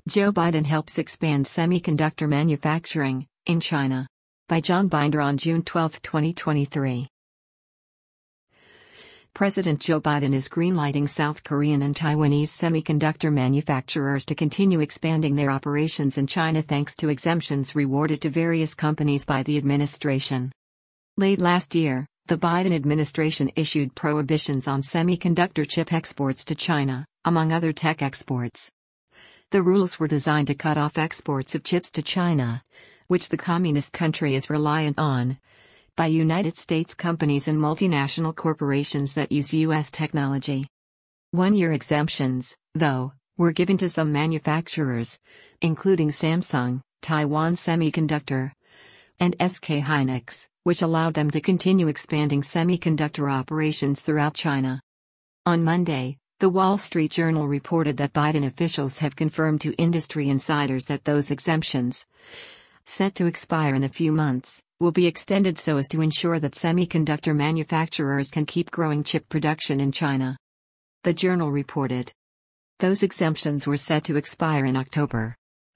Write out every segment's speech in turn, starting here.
Joe Biden helps expand semiconductor manufacturing in China. By John Binder on June 12, 2023. President Joe Biden is greenlighting South Korean and Taiwanese semiconductor manufacturers to continue expanding their operations in China thanks to exemptions rewarded to various companies by the administration. Late last year, the Biden administration issued prohibitions on semiconductor chip exports to China, among other tech exports. The rules were designed to cut off exports of chips to China, which the communist country is reliant on, by United States companies and multinational corporations that use U.S. technology. One-year exemptions, though, were given to some manufacturers, including Samsung, Taiwan Semiconductor, and SK Hynix, which allowed them to continue expanding semiconductor operations throughout China. On Monday, The Wall Street Journal reported that Biden officials have confirmed to industry insiders that those exemptions, set to expire in a few months, will be extended so as to ensure that semiconductor manufacturers can keep growing chip production in China. The journal reported. Those exemptions were set to expire in October.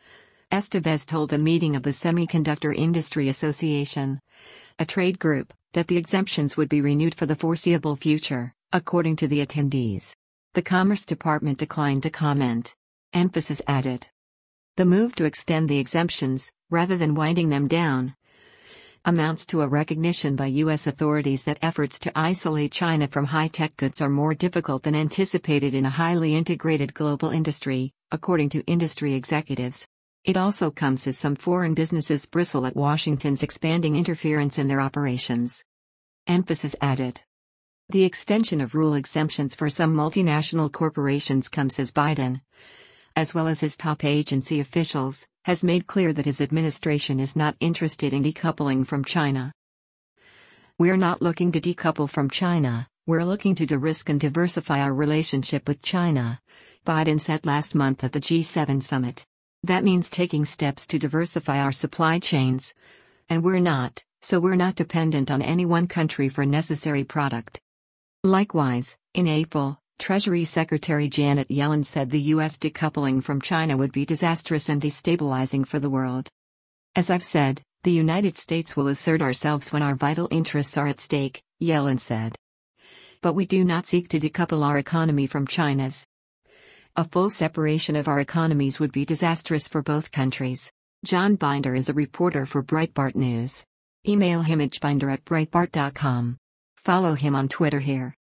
Estevez told a meeting of the Semiconductor Industry Association, a trade group, that the exemptions would be renewed for the foreseeable future, according to the attendees. The Commerce Department declined to comment. Emphasis added. The move to extend the exemptions, rather than winding them down, amounts to a recognition by U.S. authorities that efforts to isolate China from high-tech goods are more difficult than anticipated in a highly integrated global industry, according to industry executives. It also comes as some foreign businesses bristle at Washington's expanding interference in their operations. Emphasis added. The extension of rule exemptions for some multinational corporations comes as Biden, as well as his top agency officials, has made clear that his administration is not interested in decoupling from China. "We're not looking to decouple from China, we're looking to de-risk and diversify our relationship with China," Biden said last month at the G7 summit. "That means taking steps to diversify our supply chains. And we're not dependent on any one country for necessary product." Likewise, in April, Treasury Secretary Janet Yellen said the U.S. decoupling from China would be disastrous and destabilizing for the world. "As I've said, the United States will assert ourselves when our vital interests are at stake," Yellen said. "But we do not seek to decouple our economy from China's. A full separation of our economies would be disastrous for both countries." John Binder is a reporter for Breitbart News. Email him at binder@breitbart.com. Follow him on Twitter here.